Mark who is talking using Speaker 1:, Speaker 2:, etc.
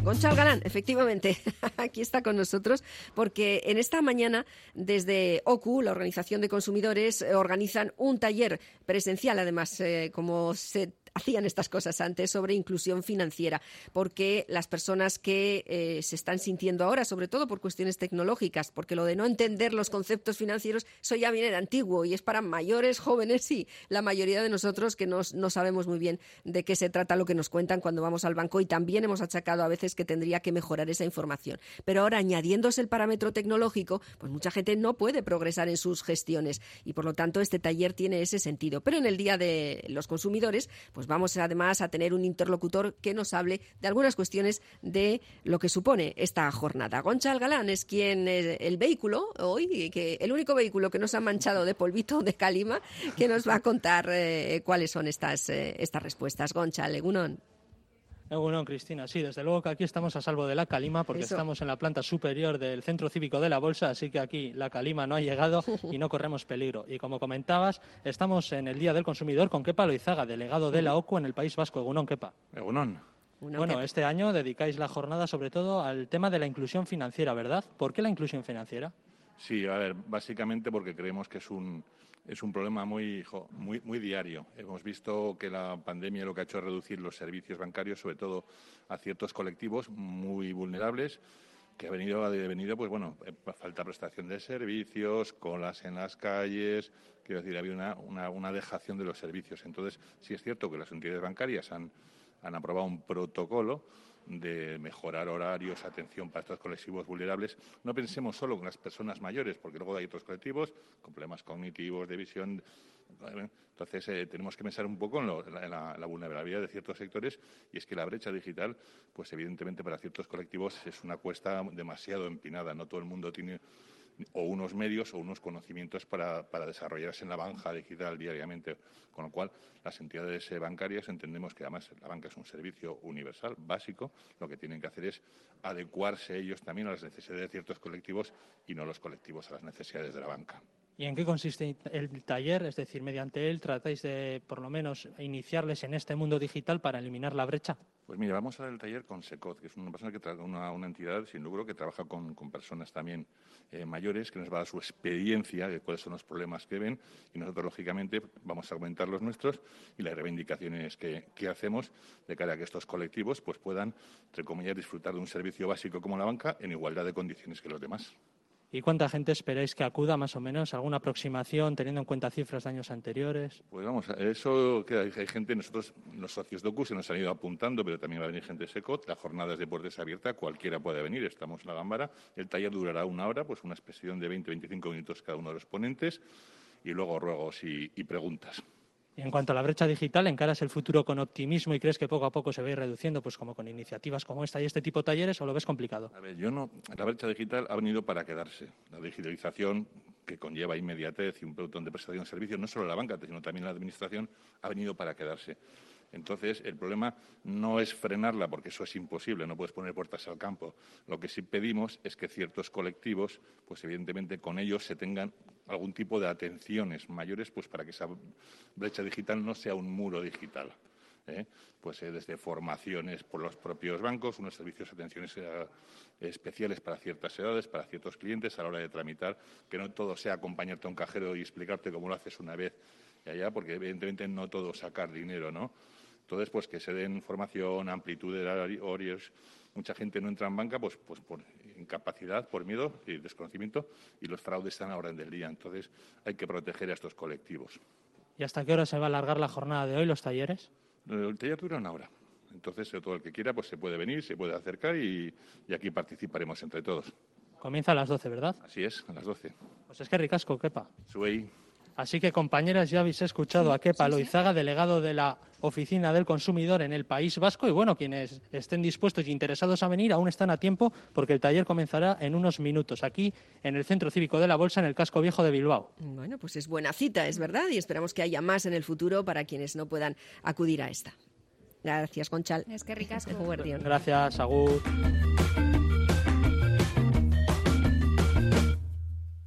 Speaker 1: Gonçal Galán, efectivamente, aquí está con nosotros, porque en esta mañana, desde OCU, la Organización de Consumidores, organizan un taller presencial, además, como se hacían estas cosas antes, sobre inclusión financiera, porque las personas que se están sintiendo ahora, sobre todo por cuestiones tecnológicas, porque lo de no entender los conceptos financieros, eso ya viene de antiguo y es para mayores, jóvenes y la mayoría de nosotros que no sabemos muy bien de qué se trata lo que nos cuentan cuando vamos al banco, y también hemos achacado a veces que tendría que mejorar esa información. Pero ahora, añadiéndose el parámetro tecnológico, pues mucha gente no puede progresar en sus gestiones y por lo tanto este taller tiene ese sentido. Pero en el Día de los Consumidores, pues vamos además a tener un interlocutor que nos hable de algunas cuestiones de lo que supone esta jornada. Gonçal Galán es quien el vehículo hoy, que el único vehículo que nos ha manchado de polvito de calima, que nos va a contar cuáles son estas respuestas. Gonçal, egunon.
Speaker 2: Egunon, Cristina. Sí, desde luego que aquí estamos a salvo de la calima porque estamos en la planta superior del Centro Cívico de la Bolsa, así que aquí la calima no ha llegado y no corremos peligro. Y como comentabas, estamos en el Día del Consumidor con Kepa Loizaga, delegado de la OCU en el País Vasco. Egunon, Kepa.
Speaker 3: Egunon.
Speaker 2: Bueno, este año dedicáis la jornada sobre todo al tema de la inclusión financiera, ¿verdad? ¿Por qué la inclusión financiera?
Speaker 3: Sí, a ver, básicamente porque creemos que es un problema muy diario. Hemos visto que la pandemia lo que ha hecho es reducir los servicios bancarios, sobre todo a ciertos colectivos muy vulnerables, que ha venido pues bueno, falta de prestación de servicios, colas en las calles, quiero decir, había una dejación de los servicios. Entonces, sí es cierto que las entidades bancarias han aprobado un protocolo de mejorar horarios, atención para estos colectivos vulnerables. No pensemos solo en las personas mayores, porque luego hay otros colectivos con problemas cognitivos, de visión. Entonces, tenemos que pensar un poco en la vulnerabilidad de ciertos sectores, y es que la brecha digital, pues evidentemente para ciertos colectivos es una cuesta demasiado empinada. No todo el mundo tiene o unos medios o unos conocimientos para desarrollarse en la banca digital diariamente. Con lo cual, las entidades bancarias entendemos que además la banca es un servicio universal, básico. Lo que tienen que hacer es adecuarse ellos también a las necesidades de ciertos colectivos y no los colectivos a las necesidades de la banca.
Speaker 2: ¿Y en qué consiste el taller? Es decir, mediante él tratáis de, por lo menos, iniciarles en este mundo digital para eliminar la brecha.
Speaker 3: Pues mira, vamos a dar el taller con SECOT, que es una persona una entidad sin lucro que trabaja con personas también mayores, que nos va a dar su experiencia de cuáles son los problemas que ven, y nosotros, lógicamente, vamos a aumentar los nuestros y las reivindicaciones que hacemos de cara a que estos colectivos pues puedan, entre comillas, disfrutar de un servicio básico como la banca en igualdad de condiciones que los demás.
Speaker 2: ¿Y cuánta gente esperáis que acuda, más o menos? ¿Alguna aproximación, teniendo en cuenta cifras de años anteriores?
Speaker 3: Pues vamos, eso que hay gente, nosotros, los socios de OCU, se nos han ido apuntando, pero también va a venir gente de SECOT. La jornada es de puertas abiertas, cualquiera puede venir, estamos en la Gámbara. El taller durará 1 hora, pues una expresión de 20-25 minutos cada uno de los ponentes, y luego ruegos y preguntas.
Speaker 2: Y en cuanto a la brecha digital, ¿encaras el futuro con optimismo y crees que poco a poco se va a ir reduciendo, pues como con iniciativas como esta y este tipo de talleres, o lo ves complicado?
Speaker 3: A ver, la brecha digital ha venido para quedarse. La digitalización, que conlleva inmediatez y un pelotón de prestación de servicios, no solo la banca, sino también la administración, ha venido para quedarse. Entonces, el problema no es frenarla, porque eso es imposible, no puedes poner puertas al campo. Lo que sí pedimos es que ciertos colectivos, pues evidentemente con ellos se tengan algún tipo de atenciones mayores, pues para que esa brecha digital no sea un muro digital. Pues desde formaciones por los propios bancos, unos servicios de atenciones especiales para ciertas edades, para ciertos clientes a la hora de tramitar, que no todo sea acompañarte a un cajero y explicarte cómo lo haces una vez y allá, porque evidentemente no todo sacar dinero, ¿no? Entonces, pues que se den formación, amplitud de horarios. Mucha gente no entra en banca pues por incapacidad, por miedo y desconocimiento, y los fraudes están a la orden del día. Entonces, hay que proteger a estos colectivos.
Speaker 2: ¿Y hasta qué hora se va a alargar la jornada de hoy, los talleres?
Speaker 3: El taller dura 1 hora. Entonces, todo el que quiera pues se puede venir, se puede acercar y aquí participaremos entre todos.
Speaker 2: Comienza a las 12, ¿verdad?
Speaker 3: Así es, a las 12.
Speaker 2: Pues es que ricasco, Kepa.
Speaker 3: Zuei.
Speaker 2: Así que, compañeras, ya habéis escuchado a Kepa Loizaga, delegado de la Oficina del Consumidor en el País Vasco. Y bueno, quienes estén dispuestos y interesados a venir aún están a tiempo, porque el taller comenzará en unos minutos aquí en el Centro Cívico de la Bolsa, en el Casco Viejo de Bilbao.
Speaker 1: Bueno, pues es buena cita, es verdad, y esperamos que haya más en el futuro para quienes no puedan acudir a esta. Gracias, Gonçal.
Speaker 4: Es que ricasco.
Speaker 2: Gracias, agur.